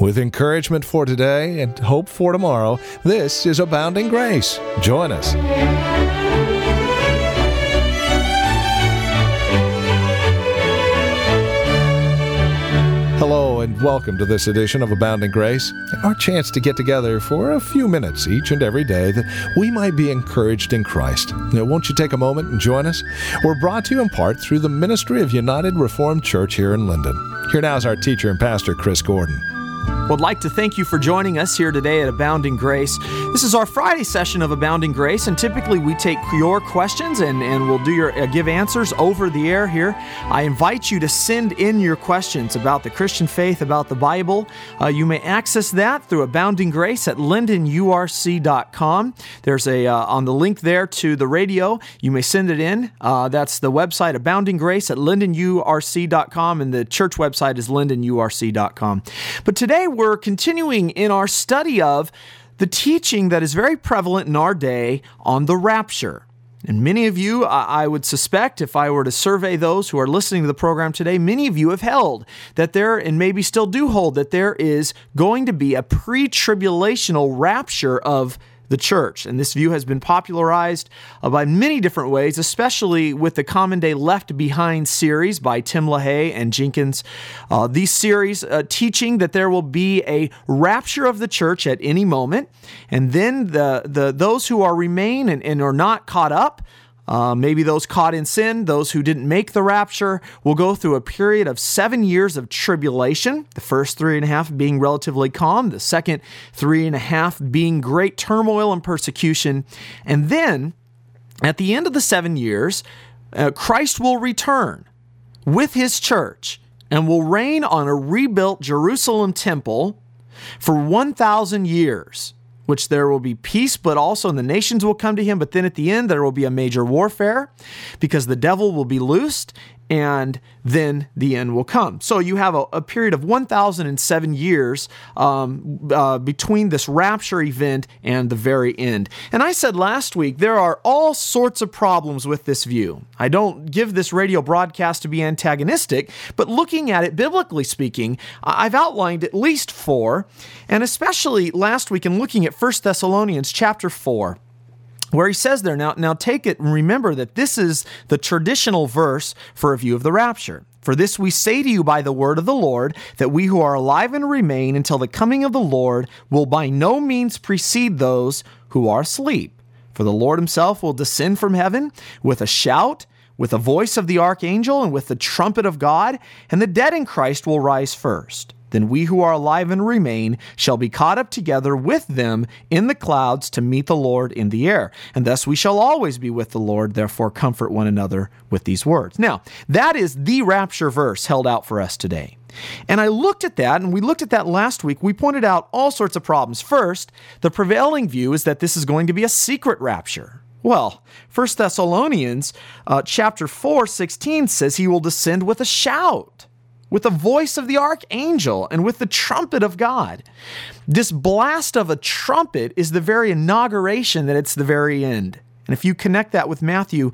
With encouragement for today and hope for tomorrow, this is Abounding Grace. Join us. Hello and welcome to this edition of Abounding Grace, our chance to get together for a few minutes each and every day that we might be encouraged in Christ. Now, won't you take a moment and join us? We're brought to you in part through the ministry of United Reformed Church here in Linden. Here now is our teacher and pastor, Chris Gordon. Well, I'd like to thank you for joining us here today at Abounding Grace. This is our Friday session of Abounding Grace, and typically we take your questions and we'll do give answers over the air here. I invite you to send in your questions about the Christian faith, about the Bible. You may access that through Abounding Grace at lindenurc.com. There's on the link there to the radio. You may send it in. That's the website, Abounding Grace at lindenurc.com, and the church website is lindenurc.com. But today we're continuing in our study of the teaching that is very prevalent in our day on the rapture. And many of you, I would suspect, if I were to survey those who are listening to the program today, many of you have held that there, and maybe still do hold, that there is going to be a pre-tribulational rapture of the church. And this view has been popularized by many different ways, especially with the Common Day Left Behind series by Tim LaHaye and Jenkins. These series teaching that there will be a rapture of the church at any moment, and then those who remain and are not caught up, maybe those caught in sin, those who didn't make the rapture, will go through a period of 7 years of tribulation, the first 3.5 being relatively calm, the second 3.5 being great turmoil and persecution. And then, at the end of the 7 years, Christ will return with his church and will reign on a rebuilt Jerusalem temple for 1,000 years. Which there will be peace, but also the nations will come to him. But then at the end, there will be a major warfare because the devil will be loosed, and then the end will come. So you have a period of 1,007 years between this rapture event and the very end. And I said last week, there are all sorts of problems with this view. I don't give this radio broadcast to be antagonistic, but looking at it biblically speaking, I've outlined at least 4, and especially last week in looking at 1 Thessalonians chapter 4, where he says there, now take it and remember that this is the traditional verse for a view of the rapture. For this we say to you by the word of the Lord, that we who are alive and remain until the coming of the Lord will by no means precede those who are asleep. For the Lord himself will descend from heaven with a shout, with the voice of the archangel, and with the trumpet of God, and the dead in Christ will rise first. Then we who are alive and remain shall be caught up together with them in the clouds to meet the Lord in the air. And thus we shall always be with the Lord, therefore comfort one another with these words. Now, that is the rapture verse held out for us today. And I looked at that, and we looked at that last week. We pointed out all sorts of problems. First, the prevailing view is that this is going to be a secret rapture. Well, 1 Thessalonians chapter 4:16 says he will descend with a shout, with the voice of the archangel, and with the trumpet of God. This blast of a trumpet is the very inauguration that it's the very end. And if you connect that with Matthew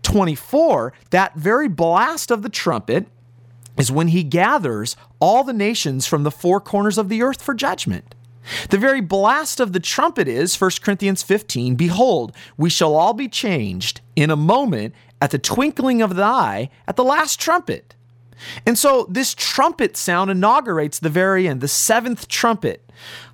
24, that very blast of the trumpet is when he gathers all the nations from the 4 corners of the earth for judgment. The very blast of the trumpet is, 1 Corinthians 15, behold, we shall all be changed in a moment at the twinkling of the eye at the last trumpet. And so this trumpet sound inaugurates the very end, the 7th trumpet,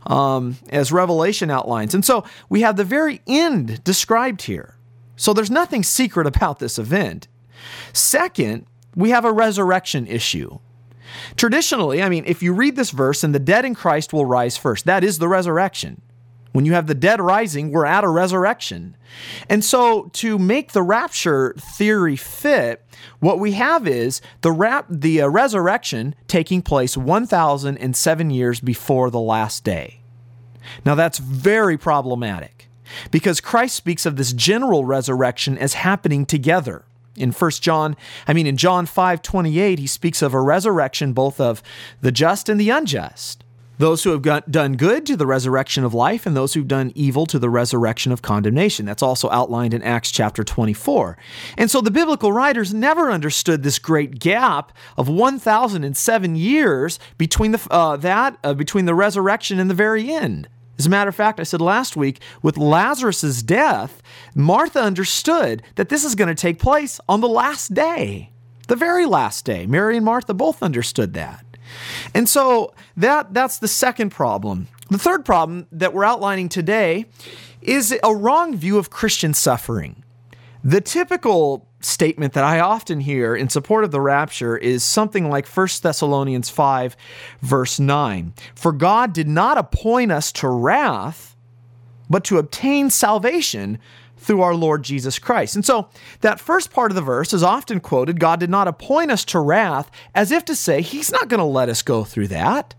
as Revelation outlines. And so we have the very end described here. So there's nothing secret about this event. Second, we have a resurrection issue. Traditionally, if you read this verse, and the dead in Christ will rise first, that is the resurrection. When you have the dead rising, we're at a resurrection. And so to make the rapture theory fit, what we have is the resurrection taking place 1,007 years before the last day. Now that's very problematic because Christ speaks of this general resurrection as happening together. In John 5:28, he speaks of a resurrection both of the just and the unjust. Those who have done good to the resurrection of life, and those who've done evil to the resurrection of condemnation. That's also outlined in Acts chapter 24. And so the biblical writers never understood this great gap of 1,007 years between between the resurrection and the very end. As a matter of fact, I said last week, with Lazarus' death, Martha understood that this is going to take place on the last day, the very last day. Mary and Martha both understood that. And so that's the second problem. The third problem that we're outlining today is a wrong view of Christian suffering. The typical statement that I often hear in support of the rapture is something like 1 Thessalonians 5, verse 9. For God did not appoint us to wrath, but to obtain salvation through our Lord Jesus Christ. And so that first part of the verse is often quoted, God did not appoint us to wrath, as if to say, he's not going to let us go through that.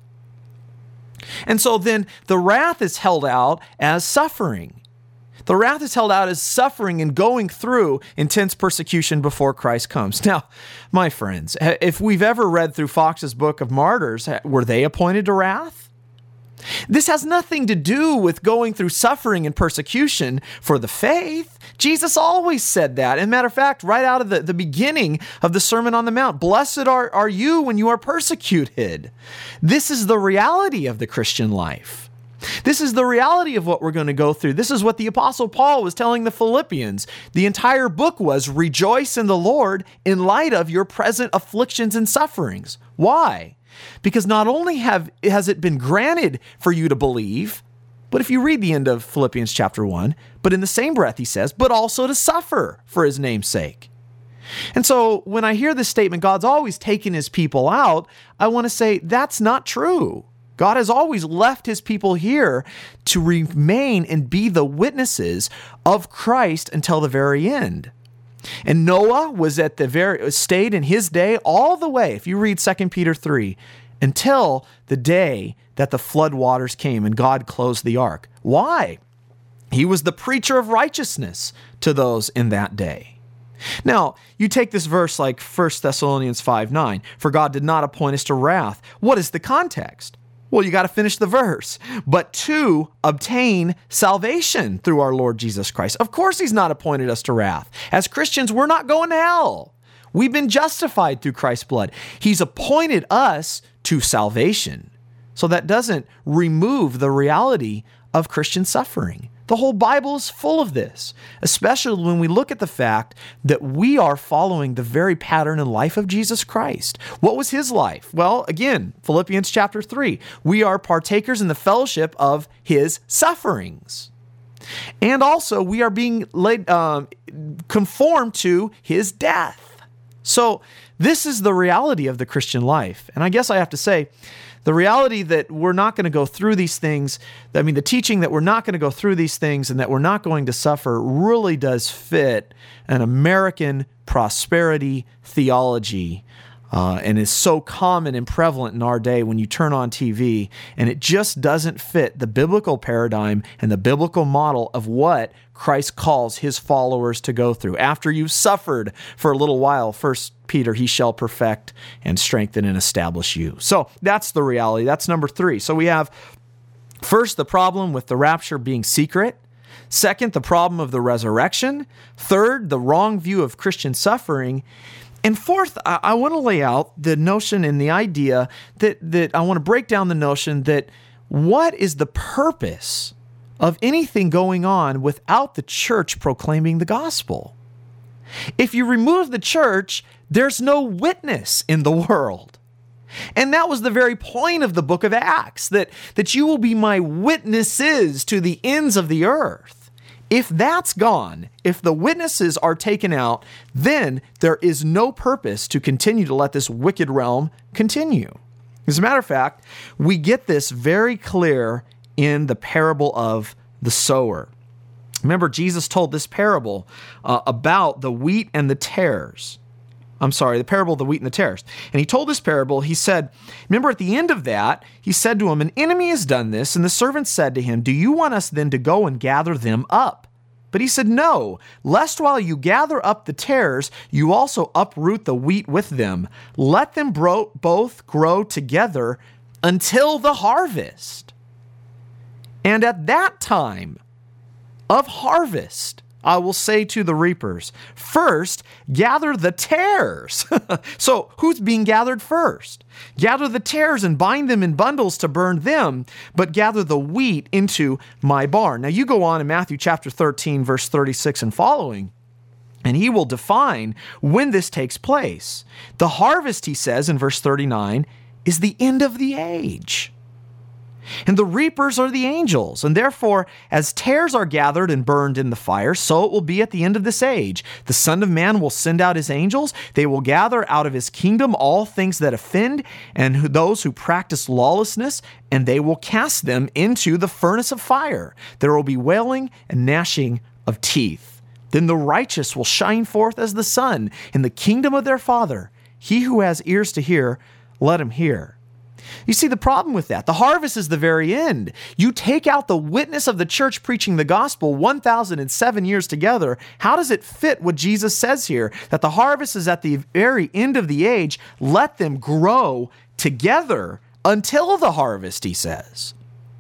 And so then the wrath is held out as suffering. The wrath is held out as suffering and going through intense persecution before Christ comes. Now, my friends, if we've ever read through Fox's Book of Martyrs, were they appointed to wrath? This has nothing to do with going through suffering and persecution for the faith. Jesus always said that. As a matter of fact, right out of the beginning of the Sermon on the Mount, blessed are you when you are persecuted. This is the reality of the Christian life. This is the reality of what we're going to go through. This is what the Apostle Paul was telling the Philippians. The entire book was, rejoice in the Lord in light of your present afflictions and sufferings. Why? Because not only has it been granted for you to believe, but if you read the end of Philippians chapter 1, but in the same breath he says, but also to suffer for his name's sake. And so when I hear this statement, God's always taken his people out, I want to say that's not true. God has always left his people here to remain and be the witnesses of Christ until the very end. And Noah was stayed in his day all the way, if you read 2 Peter 3, until the day that the flood waters came and God closed the ark. Why? He was the preacher of righteousness to those in that day. Now, you take this verse like 1 Thessalonians 5:9, for God did not appoint us to wrath. What is the context? Well, you got to finish the verse. But to obtain salvation through our Lord Jesus Christ. Of course, he's not appointed us to wrath. As Christians, we're not going to hell. We've been justified through Christ's blood. He's appointed us to salvation. So that doesn't remove the reality of Christian suffering. The whole Bible is full of this, especially when we look at the fact that we are following the very pattern and life of Jesus Christ. What was his life? Well, again, Philippians chapter 3, we are partakers in the fellowship of his sufferings. And also we are being conformed to his death. So this is the reality of the Christian life. And I guess I have to say, the reality that we're not going to go through these things, the teaching that we're not going to go through these things and that we're not going to suffer really does fit an American prosperity theology and is so common and prevalent in our day when you turn on TV, and it just doesn't fit the biblical paradigm and the biblical model of what Christ calls his followers to go through. After you've suffered for a little while, 1 Peter, he shall perfect and strengthen and establish you. So that's the reality. That's number 3. So we have first the problem with the rapture being secret. Second, the problem of the resurrection. Third, the wrong view of Christian suffering. And fourth, I want to lay out the notion and the idea that I want to break down the notion that what is the purpose of anything going on without the church proclaiming the gospel? If you remove the church, there's no witness in the world. And that was the very point of the book of Acts, that you will be my witnesses to the ends of the earth. If that's gone, if the witnesses are taken out, then there is no purpose to continue to let this wicked realm continue. As a matter of fact, we get this very clear in the parable of the sower. Remember, Jesus told this parable about the wheat and the tares. The parable of the wheat and the tares. And he told this parable, he said, remember at the end of that, he said to him, an enemy has done this, and the servant said to him, do you want us then to go and gather them up? But he said, no, lest while you gather up the tares, you also uproot the wheat with them. Let them both grow together until the harvest. And at that time of harvest, I will say to the reapers, first, gather the tares. So who's being gathered first? Gather the tares and bind them in bundles to burn them, but gather the wheat into my barn. Now you go on in Matthew chapter 13, verse 36 and following, and he will define when this takes place. The harvest, he says in verse 39, is the end of the age. And the reapers are the angels, and therefore, as tares are gathered and burned in the fire, so it will be at the end of this age. The Son of Man will send out his angels. They will gather out of his kingdom all things that offend and those who practice lawlessness, and they will cast them into the furnace of fire. There will be wailing and gnashing of teeth. Then the righteous will shine forth as the sun in the kingdom of their Father. He who has ears to hear, let him hear. You see the problem with that. The harvest is the very end. You take out the witness of the church preaching the gospel 1,007 years together. How does it fit what Jesus says here? That the harvest is at the very end of the age. Let them grow together until the harvest, he says.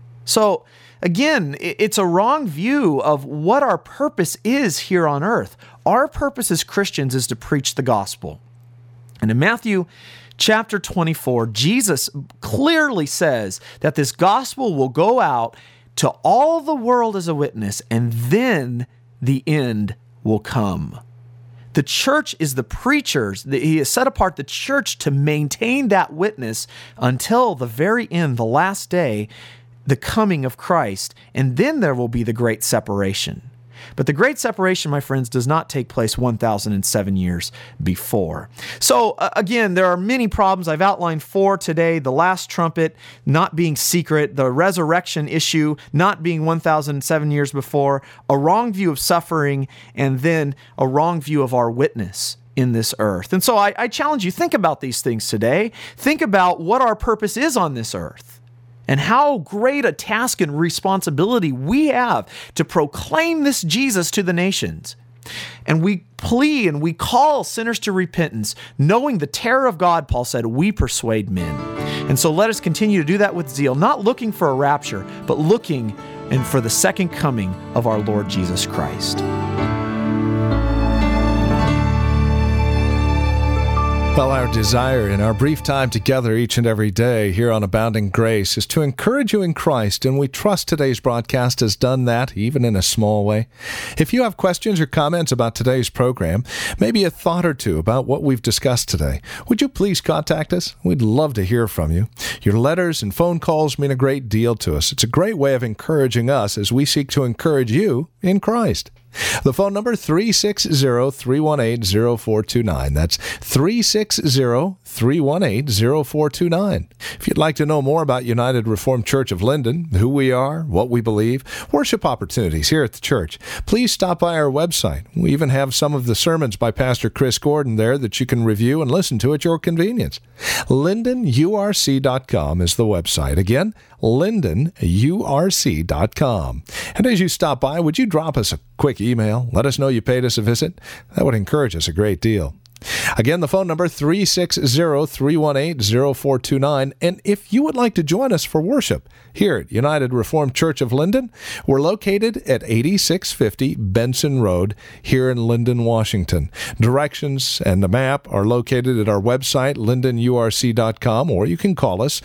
So again, it's a wrong view of what our purpose is here on earth. Our purpose as Christians is to preach the gospel. And in Matthew chapter 24, Jesus clearly says that this gospel will go out to all the world as a witness, and then the end will come. The church is the preachers. He has set apart the church to maintain that witness until the very end, the last day, the coming of Christ, and then there will be the great separation. But the great separation, my friends, does not take place 1,007 years before. So again, there are many problems. I've outlined 4 today. The last trumpet not being secret, the resurrection issue not being 1,007 years before, a wrong view of suffering, and then a wrong view of our witness in this earth. And so I challenge you, think about these things today. Think about what our purpose is on this earth, and how great a task and responsibility we have to proclaim this Jesus to the nations. And we plea and we call sinners to repentance, knowing the terror of God, Paul said, we persuade men. And so let us continue to do that with zeal, not looking for a rapture, but looking and for the second coming of our Lord Jesus Christ. Well, our desire in our brief time together each and every day here on Abounding Grace is to encourage you in Christ, and we trust today's broadcast has done that, even in a small way. If you have questions or comments about today's program, maybe a thought or two about what we've discussed today, would you please contact us? We'd love to hear from you. Your letters and phone calls mean a great deal to us. It's a great way of encouraging us as we seek to encourage you in Christ. The phone number, 360-318-0429. That's 360-318-0429. If you'd like to know more about United Reformed Church of Linden, who we are, what we believe, worship opportunities here at the church, please stop by our website. We even have some of the sermons by Pastor Chris Gordon there that you can review and listen to at your convenience. LindenURC.com is the website. Again, LindenURC.com. And as you stop by, would you drop us a quick email? Let us know you paid us a visit. That would encourage us a great deal. Again, the phone number, 360-318-0429. And if you would like to join us for worship here at United Reformed Church of Linden, we're located at 8650 Benson Road here in Linden, Washington. Directions and the map are located at our website, lindenurc.com, or you can call us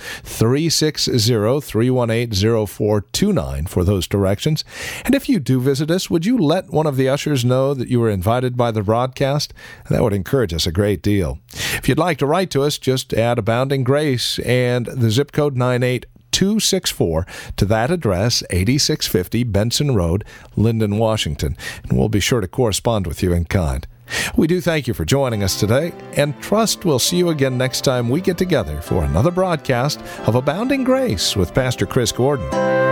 360-318-0429 for those directions. And if you do visit us, would you let one of the ushers know that you were invited by the broadcast? That would encourage us a great deal. If you'd like to write to us, just add Abounding Grace and the zip code 98264 to that address, 8650 Benson Road, Linden, Washington, and we'll be sure to correspond with you in kind. We do thank you for joining us today, and trust we'll see you again next time we get together for another broadcast of Abounding Grace with Pastor Chris Gordon.